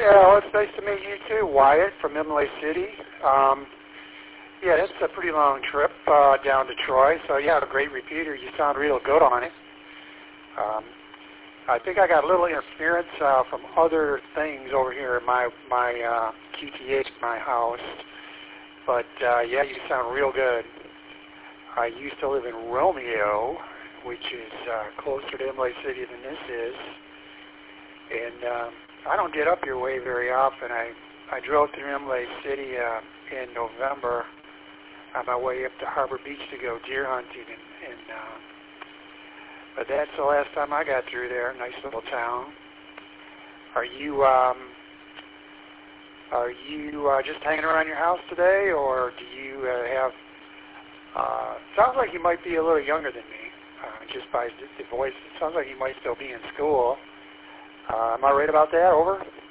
Yeah, well, it's nice to meet you too, Wyatt from Imlay City. Yeah, it's a pretty long trip down to Troy, so yeah, a great repeater. You sound real good on it. I think I got a little interference from other things over here in my QTH, my house. But yeah, you sound real good. I used to live in Romeo, which is closer to Imlay City than this is. And I don't get up your way very often. I drove through Imlay City in November on my way up to Harbor Beach to go deer hunting, but that's the last time I got through there. Nice little town. Are you just hanging around your house today, or do you have? Sounds like you might be a little younger than me, just by the voice. It sounds like you might still be in school. Am I right about that? Over?